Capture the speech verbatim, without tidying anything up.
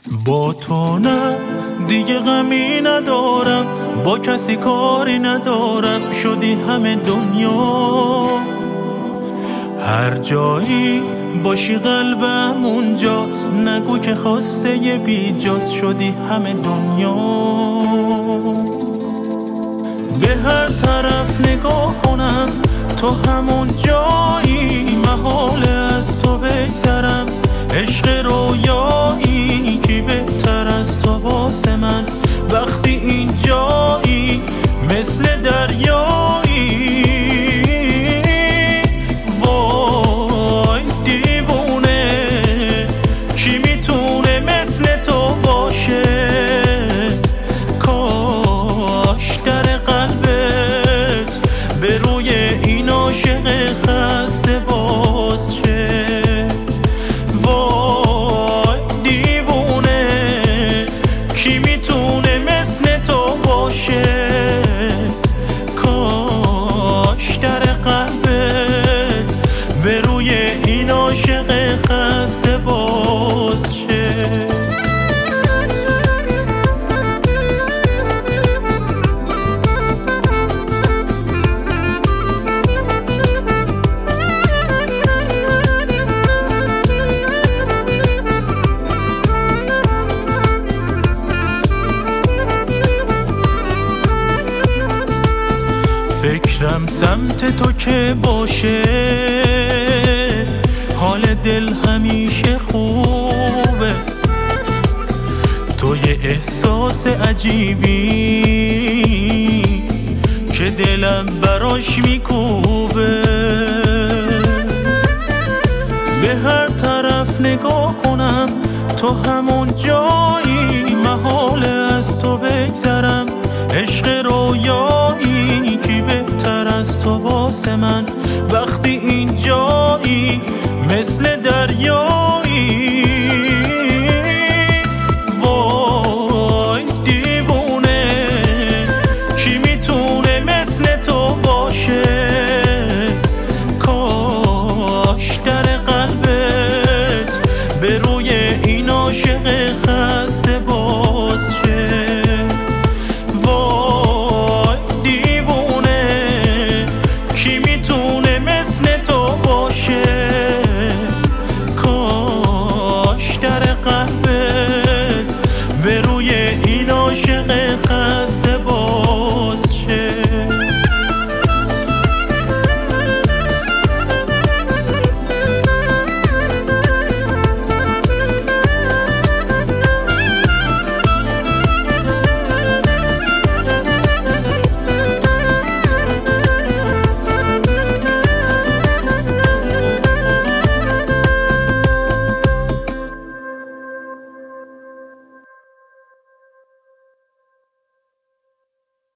با تو نه دیگه غمی ندارم، با کسی کاری ندارم، شدی همه دنیا. هر جایی باشی قلبم اونجاست، نگو که خواسته یه بیجاست، شدی همه دنیا. به هر طرف نگاه کنم تو همون جایی، محاله از تو بگذرم، عشق رویایی کی بهتر از تو واسه من. وقتی این جایی مثل دریایی، وای دیوونه کی میتونه مثل تو باشه. کاش در قلبت به روی این عاشق خسته باز شه. وای دیوونه کی میتونه مثل تو باشه. کاش در قلبت به روی این عاشق خسته باز شه. فکرم سمت تو که باشه، حال دل همیشه خوبه. تو یه احساس عجیبی که دلم براش میکوبه. به هر طرف نگاه کنم تو همون جایی، محاله از تو بگذرم، عشق رویایی کی بهتر از تو واسه من. وقتی این جایی مثل دریایی، وای دیوونه کی میتونه مثل تو باشه. کاش در قلبت به روی این عاشق خسته